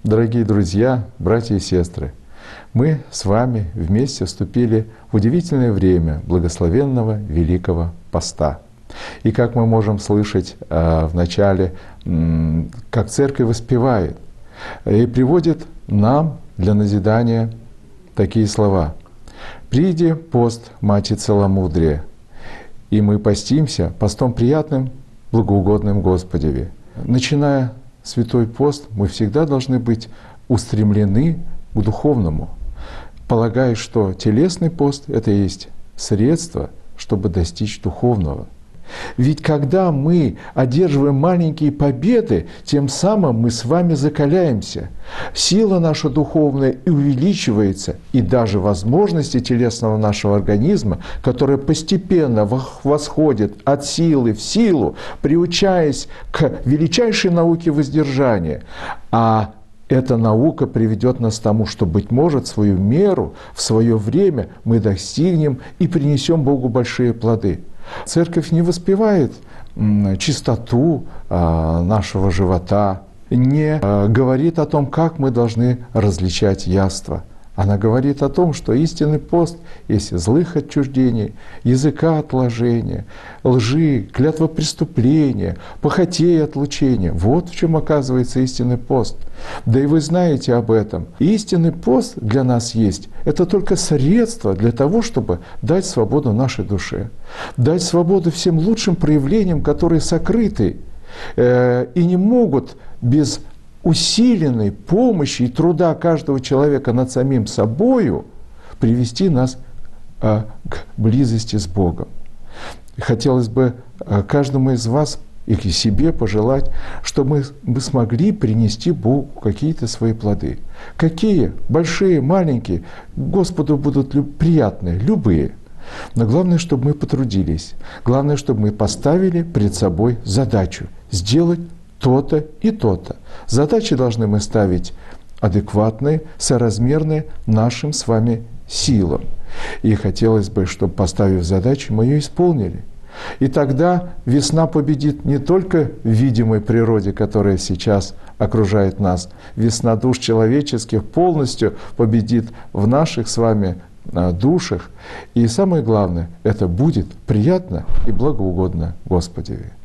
Дорогие друзья, братья и сестры, мы с вами вместе вступили в удивительное время благословенного Великого Поста. И как мы можем слышать в начале, как Церковь воспевает и приводит нам для назидания такие слова. «Приди пост, Мати целомудрия, и мы постимся постом приятным, благоугодным Господеве». Начиная Святой пост, мы всегда должны быть устремлены к духовному, полагая, что телесный пост — это и есть средство, чтобы достичь духовного. Ведь когда мы одерживаем маленькие победы, тем самым мы с вами закаляемся. Сила наша духовная и увеличивается, и даже возможности телесного нашего организма, которые постепенно восходят от силы в силу, приучаясь к величайшей науке воздержания. А эта наука приведет нас к тому, что, быть может, свою меру, в свое время мы достигнем и принесем Богу большие плоды. Церковь не воспевает чистоту нашего живота, не говорит о том, как мы должны различать яства. Она говорит о том, что истинный пост есть злых отчуждений, языка отложения, лжи, клятва преступления, похотей отлучения. Вот в чем оказывается истинный пост. Да и вы знаете об этом. Истинный пост для нас есть. Это только средство для того, чтобы дать свободу нашей душе, дать свободу всем лучшим проявлениям, которые сокрыты и не могут без усиленной помощи и труда каждого человека над самим собою привести нас к близости с Богом. Хотелось бы каждому из вас и себе пожелать, чтобы мы смогли принести Богу какие-то свои плоды. Какие? Большие, маленькие. Господу будут приятные, любые. Но главное, чтобы мы потрудились. Главное, чтобы мы поставили перед собой задачу сделать то-то и то-то. Задачи должны мы ставить адекватные, соразмерные нашим с вами силам. И хотелось бы, чтобы, поставив задачу, мы ее исполнили. И тогда весна победит не только в видимой природе, которая сейчас окружает нас. Весна душ человеческих полностью победит в наших с вами душах. И самое главное, это будет приятно и благоугодно Господеве.